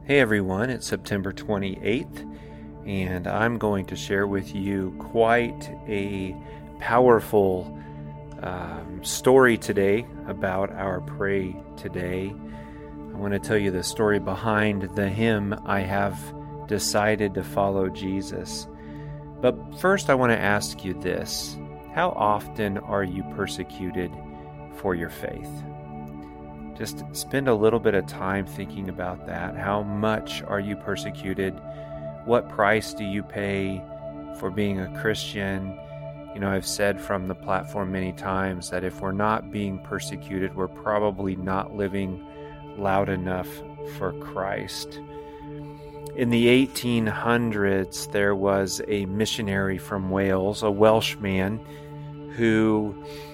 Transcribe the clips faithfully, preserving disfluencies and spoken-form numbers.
Hey everyone, it's September twenty-eighth, and I'm going to share with you quite a powerful um, story today about our Pray Today. I want to tell you the story behind the hymn, I Have Decided to Follow Jesus. But first I want to ask you this: how often are you persecuted for your faith? Just spend a little bit of time thinking about that. How much are you persecuted? What price do you pay for being a Christian? You know, I've said from the platform many times that if we're not being persecuted, we're probably not living loud enough for Christ. In the eighteen hundreds, there was a missionary from Wales, a Welshman, who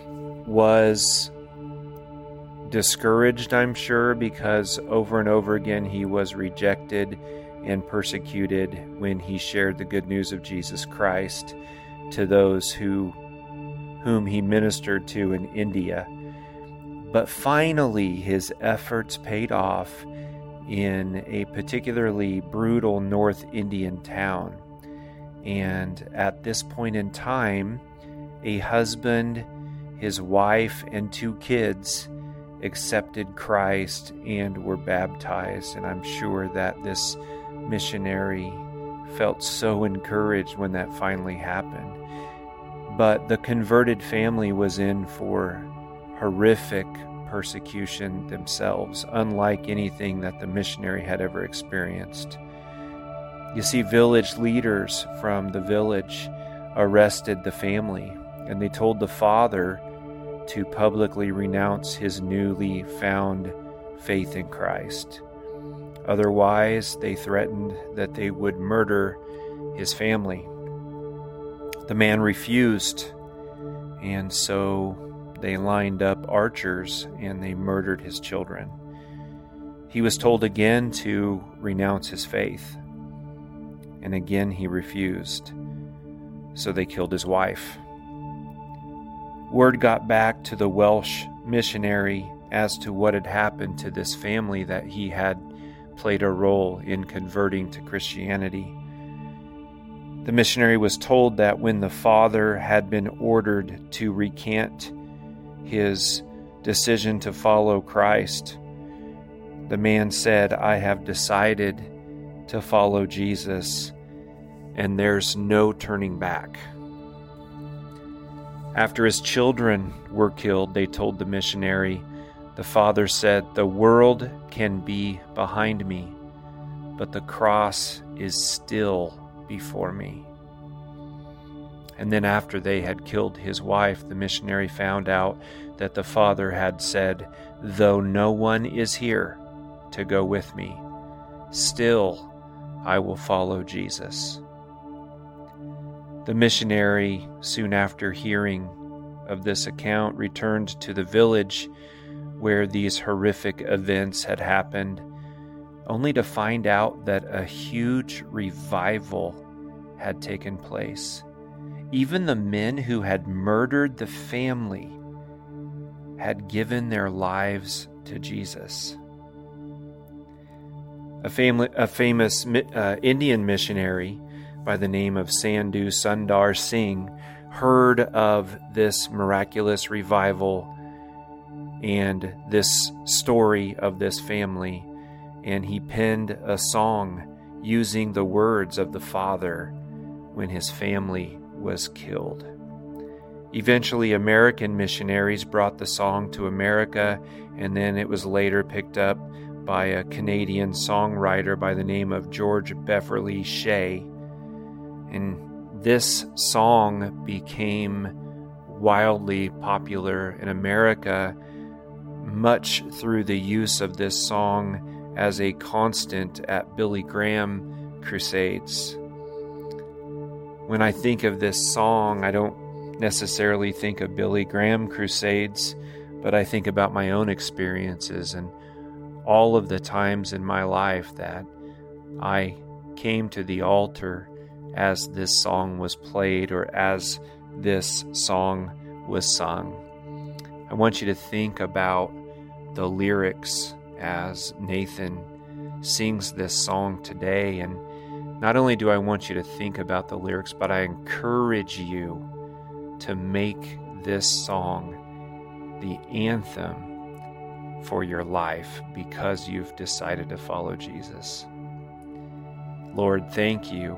was discouraged, I'm sure, because over and over again he was rejected and persecuted when he shared the good news of Jesus Christ to those who whom he ministered to in India. But finally his efforts paid off in a particularly brutal North Indian town. And at this point in time, a husband, his wife, and two kids accepted Christ and were baptized. And I'm sure that this missionary felt so encouraged when that finally happened. But the converted family was in for horrific persecution themselves, unlike anything that the missionary had ever experienced. You see, village leaders from the village arrested the family, and they told the father to publicly renounce his newly found faith in Christ. Otherwise, they threatened that they would murder his family. The man refused, and so they lined up archers and they murdered his children. He was told again to renounce his faith, and again he refused. So they killed his wife. Word got back to the Welsh missionary as to what had happened to this family, that he had played a role in converting to Christianity. The missionary was told that when the father had been ordered to recant his decision to follow Christ, the man said, I have decided to follow Jesus, and there's no turning back. After his children were killed, they told the missionary, the father said, the world can be behind me, but the cross is still before me. And then after they had killed his wife, the missionary found out that the father had said, though no one is here to go with me, still I will follow Jesus. The missionary, soon after hearing of this account, returned to the village where these horrific events had happened, only to find out that a huge revival had taken place. Even the men who had murdered the family had given their lives to Jesus. A, fam- a famous uh, Indian missionary by the name of Sadhu Sundar Singh heard of this miraculous revival and this story of this family, and he penned a song using the words of the father when his family was killed. Eventually, American missionaries brought the song to America, and then it was later picked up by a Canadian songwriter by the name of George Beverly Shea. And this song became wildly popular in America, much through the use of this song as a constant at Billy Graham crusades. When I think of this song, I don't necessarily think of Billy Graham crusades, but I think about my own experiences and all of the times in my life that I came to the altar as this song was played or as this song was sung. I want you to think about the lyrics as Nathan sings this song today. And not only do I want you to think about the lyrics, but I encourage you to make this song the anthem for your life because you've decided to follow Jesus. Lord, thank you.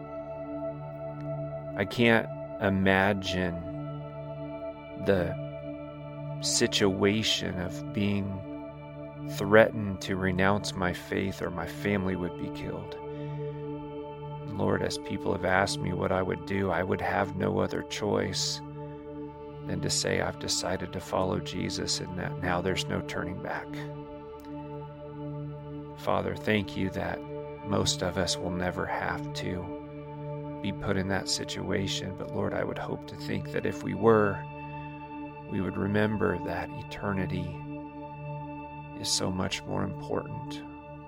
I can't imagine the situation of being threatened to renounce my faith or my family would be killed. Lord, as people have asked me what I would do, I would have no other choice than to say I've decided to follow Jesus and that now there's no turning back. Father, thank you that most of us will never have to be put in that situation, but Lord, I would hope to think that if we were, we would remember that eternity is so much more important.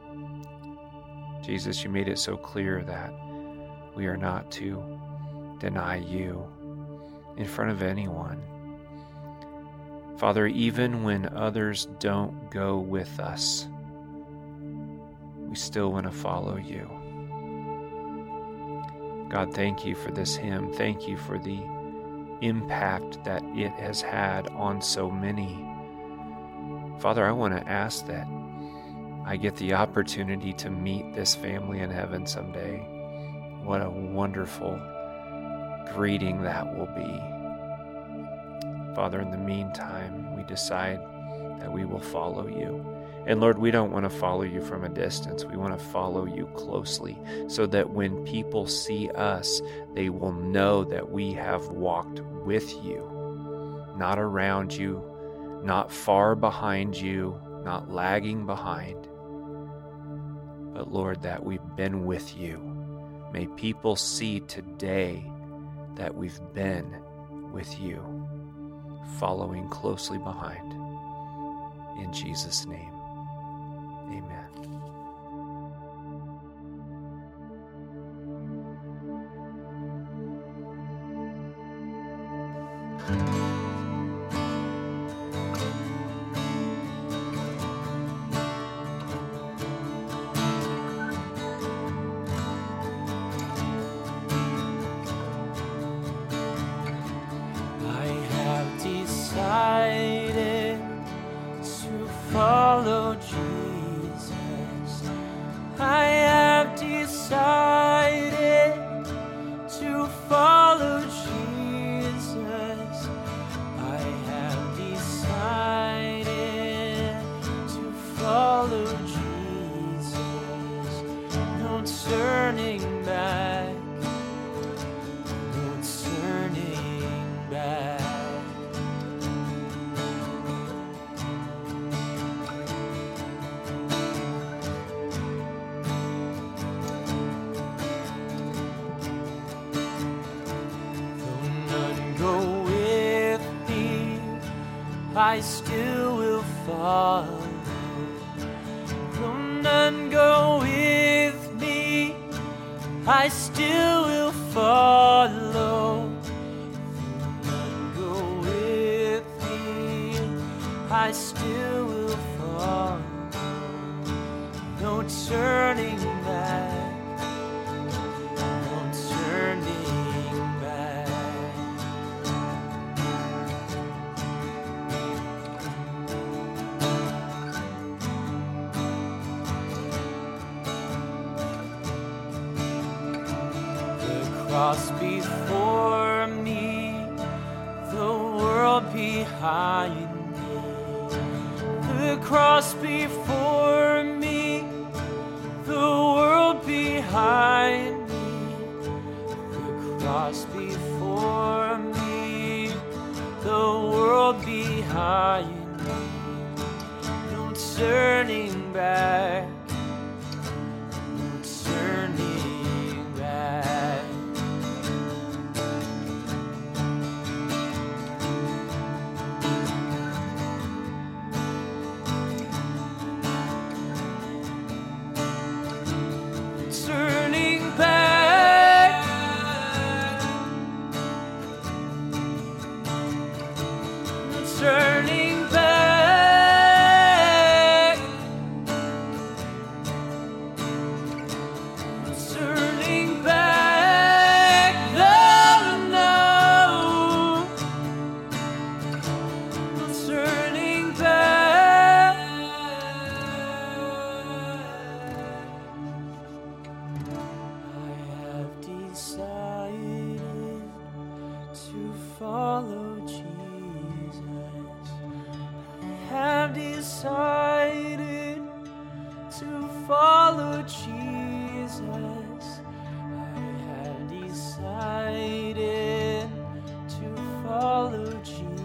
Jesus, you made it so clear that we are not to deny you in front of anyone. Father, even when others don't go with us, we still want to follow you. God, thank you for this hymn. Thank you for the impact that it has had on so many. Father, I want to ask that I get the opportunity to meet this family in heaven someday. What a wonderful greeting that will be. Father, in the meantime, we decide that we will follow you. And Lord, we don't want to follow you from a distance. We want to follow you closely so that when people see us, they will know that we have walked with you, not around you, not far behind you, not lagging behind, but Lord, that we've been with you. May people see today that we've been with you, following closely behind. In Jesus' name, amen. Decided to follow Jesus. I have decided to follow Jesus. I have decided to follow Jesus. No turning back, no turning back. I still will follow. Though none go with me, I still will follow. Though none go with me, I still will follow. No turning back, no turning back. Cross before me, the world behind me. The cross before me, the world behind me. The cross before me, the world behind me. No turning back, no turning back. Turning back, decided to follow Jesus. I have decided to follow Jesus.